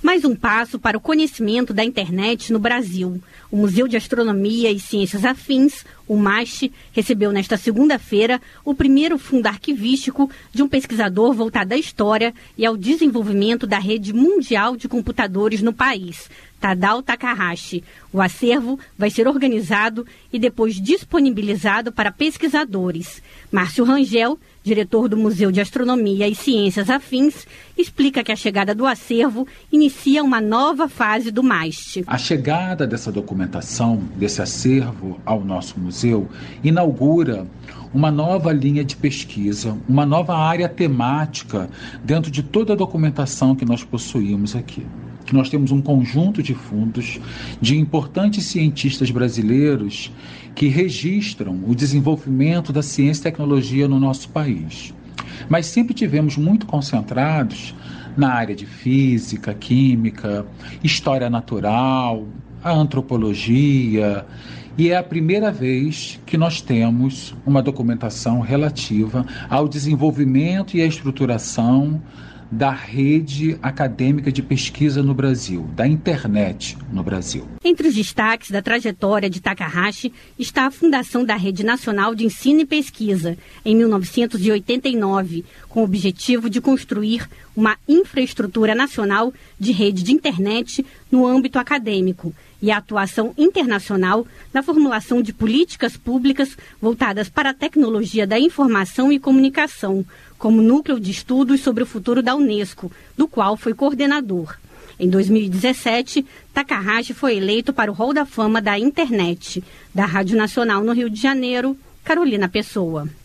Mais um passo para o conhecimento da internet no Brasil. O Museu de Astronomia e Ciências Afins, o MAST, recebeu nesta segunda-feira o primeiro fundo arquivístico de um pesquisador voltado à história e ao desenvolvimento da rede mundial de computadores no país, Tadao Takahashi. O acervo vai ser organizado e depois disponibilizado para pesquisadores. Márcio Rangel, diretor do Museu de Astronomia e Ciências Afins, explica que a chegada do acervo inicia uma nova fase do MAST. A chegada dessa documentação, desse acervo ao nosso museu, inaugura uma nova linha de pesquisa, uma nova área temática dentro de toda a documentação que nós possuímos aqui. Nós temos um conjunto de fundos de importantes cientistas brasileiros que registram o desenvolvimento da ciência e tecnologia no nosso país. Mas sempre tivemos muito concentrados na área de física, química, história natural, a antropologia, e é a primeira vez que nós temos uma documentação relativa ao desenvolvimento e à estruturação da rede acadêmica de pesquisa no Brasil, da internet no Brasil. Entre os destaques da trajetória de Takahashi está a fundação da Rede Nacional de Ensino e Pesquisa, em 1989, com o objetivo de construir uma infraestrutura nacional de rede de internet no âmbito acadêmico e a atuação internacional na formulação de políticas públicas voltadas para a tecnologia da informação e comunicação, como núcleo de estudos sobre o futuro da Unesco, do qual foi coordenador. Em 2017, Takahashi foi eleito para o Hall da Fama da Internet. Da Rádio Nacional no Rio de Janeiro, Carolina Pessoa.